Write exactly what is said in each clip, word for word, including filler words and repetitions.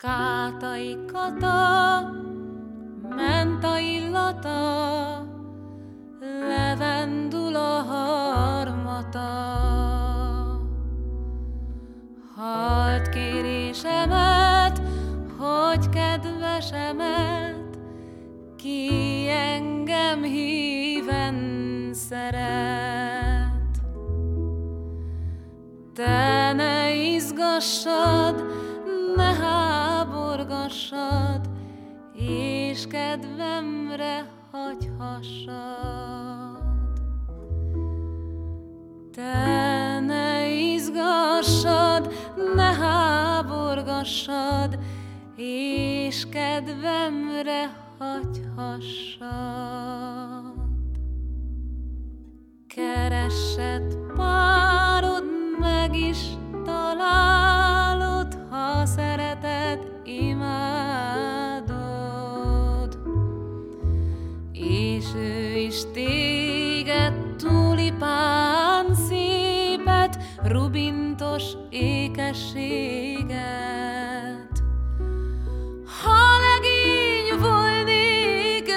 Kátai Kata, menta illata, levendula harmata. Halld kérésemet, hogy kedvesemet, ki engem híven szeret. Te ne izgassad, ne háborgassad, és kedvemre hagyhassad. Te ne izgassad, ne háborgassad, és kedvemre hagyhassad. Keressed párod, meg is találod, ha szereted, imádod. És ő is téged, tulipán szépet, rubintos ékességet. Ha legény volnék,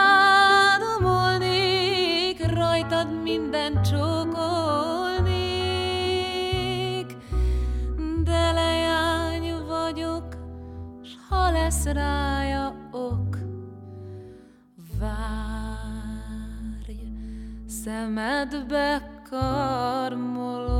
reádomolnék, rajtad minden csókolnék, de leány vagyok, s ha lesz rája ok, várj, szemedbe karmolok.